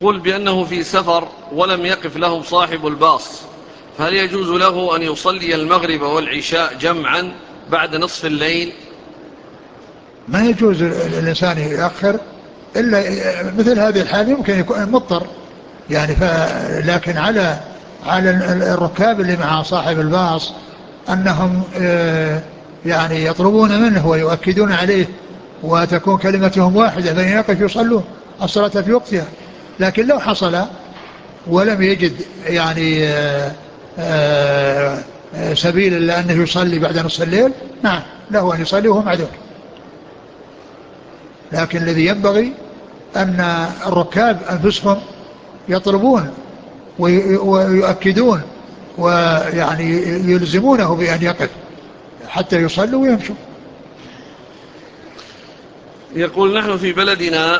قل بأنه في سفر ولم يقف له صاحب الباص، فهل يجوز له أن يصلي المغرب والعشاء جمعا بعد نصف الليل؟ ما يجوز الإنسان يؤخر إلا مثل هذه الحال، يمكن يكون مضطر يعني. لكن على الركاب اللي مع صاحب الباص أنهم يعني يطلبون منه ويؤكدون عليه وتكون كلمتهم واحدة، فإن يقف يصلوا الصلاة في وقتها. لكن لو حصل ولم يجد يعني سبيل إلا أنه يصلي بعد نصف الليل، نعم له أن يصلي وهو معذور. لكن الذي ينبغي أن الركاب أنفسهم يطلبون ويؤكدون ويعني يلزمونه بأن يقف حتى يصلوا ويمشوا. يقول: نحن في بلدنا